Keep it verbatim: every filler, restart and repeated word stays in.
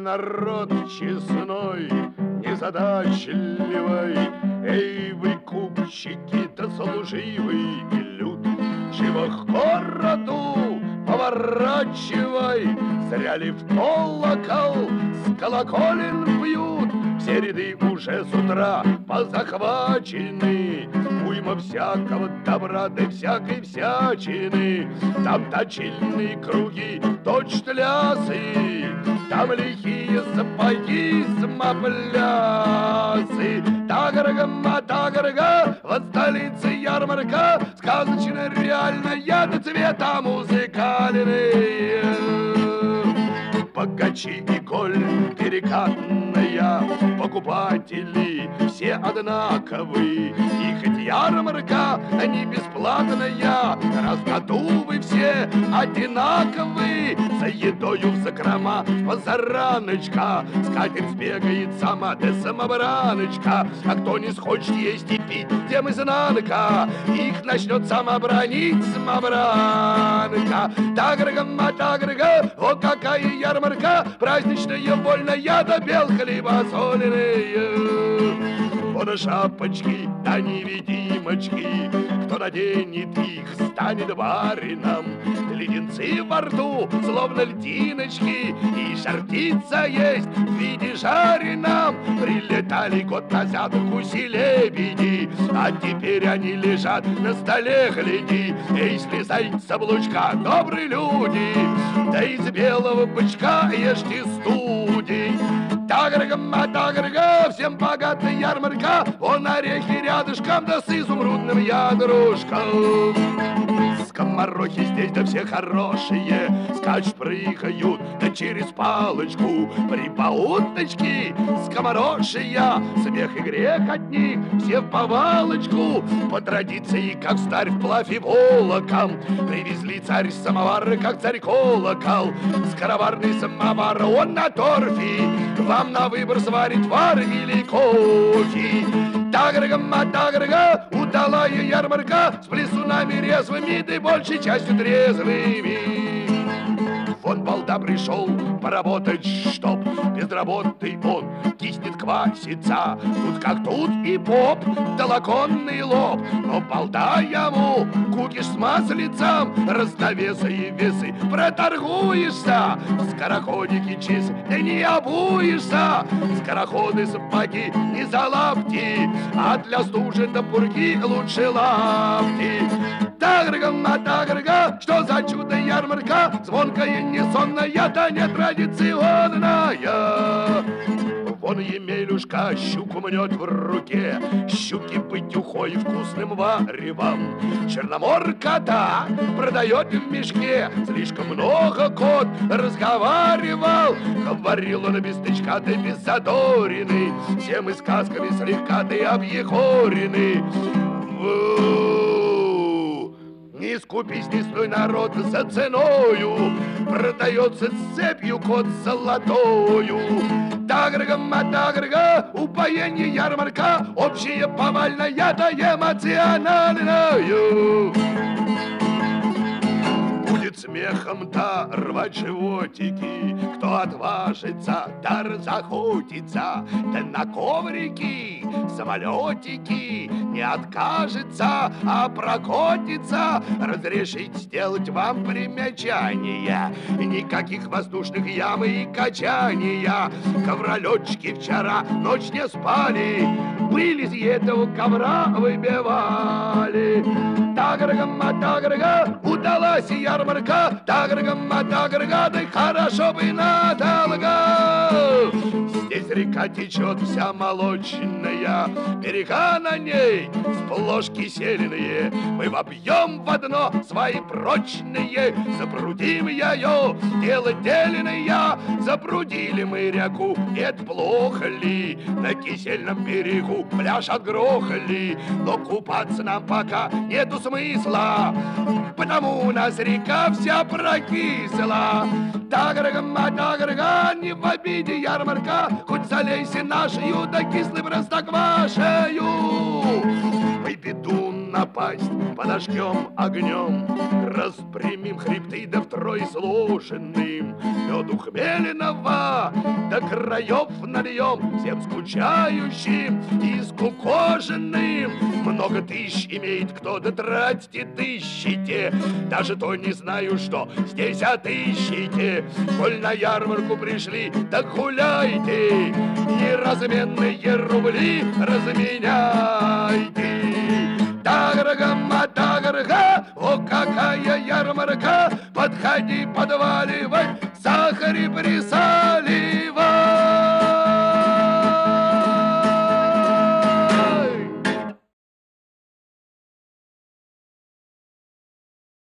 народ честной, незадачливый. Эй, вы, купчики-то служивый люд, живо к городу поворачивай. Зря ли в колокол с колоколен бьют? Все ряды уже с утра позахвачены. Уйма всякого добра, да всякой всячины. Там точильные круги, точно лясы, там лихие сапоги, самоплясы. Тагарга, тагарга, вот столица ярмарка, сказочно реальная, до цвета музыкальные. Богачи и голь перекатная, покупатели все одинаковые. И хоть ярмарка не бесплатная, раз в году вы все одинаковые. За едою в закрома позараночка, скатерть сбегает сама, да самобраночка. А кто не схочет есть и пить, тем изнанка, их начнет самобранить самобранка. Тагарга, тагарга, о какая ярмарка, праздничная, вольная, да бел хлеба соленые. Вот шапочки, да невидимочки, кто наденет их, станет барином. Леденцы во рту, словно льдиночки, и жар-птица есть в виде жареном. Прилетали год назад гуси-лебеди, а теперь они лежат на столе, гляди. Эй, слезайте с облучка, добрые люди, да из белого бычка ешьте студень. Тагарга, тагарга, всем богатая ярмарка, вон орехи рядышком, да с изумрудным ядрушком. Скоморохи здесь, да все хорошие, скачут, прыгают, да через палочку. Прибауточки скоморошия, смех и грех от них, все в повалочку. По традиции, как старь вплавь и волоком, привезли царь самовар, как царь колокол. Скороварный самовар, он на торфе, вам на выбор сварит вар или кофе. Тагарга, тагарга, удалая ярмарка, с плесунами резвыми, да большей частью трезвыми. Вон балда пришел поработать, чтоб без работы он киснет квасится. Тут как тут и поп, да лаконный лоб, но балда ему купишь с маслицем, разновесы и весы проторгуешься. Скороходики чиз, да не обуешься, скороходы сапоги не за лапти, а для стужи да пурги лучше лапти. Тагарга, тагарга, что за чудо ярмарка, звонкая, несонная, да не традиционная. Вон Емелюшка щуку мнет в руке, щуки пытюхой вкусным варевом. Черноморка-то продает в мешке, слишком много кот разговаривал. Говорил он без тычка, да без задорины, все мы сказками слегка да объехорены. Не скупись, не стой, народ, за ценою, продается с цепью кот золотою. Тагарга, тагарга, упоение ярмарка, общая повальная да эмоциональная. Будет смехом-то рвать животики, кто отважится, да разохотится, да на коврики, самолетики не откажется, а прокотится. Разрешить сделать вам примечание, никаких воздушных ям и качания. Ковролетчики вчера ночь не спали, были из этого ковра выбивали. Тагарга, тагарга, удалась ярмарка, тагарга, тагарга, да хорошо бы надолго. Здесь река течет вся молочная, берега на ней сплошь кисельные. Мы вобьем в одно свои прочные, запрудим ее, дело дельное. Запрудили мы реку, это плохо ли? На кисельном берегу пляж отгрохали, но купаться нам пока нету смысла, потому у нас река вся прокисла. Так Тагарга, тагарга, не в обиде ярмарка, хоть залейся нашею, да кислый простоквашею. Мы беду напасть, подожгем огнем, распрямим хребты, да втрое сложенным. Меду хмеленого до краев нальем всем скучающим и скукоженным. Много тысяч имеет кто, да тратьте тысячите, даже то не знаю, что здесь отыщите. Коль на ярмарку пришли, так гуляйте, неразменные рубли разменяйте. Тагарга, матагарга, о, какая ярмарка! Подходи, подваливай, сахар и присахар.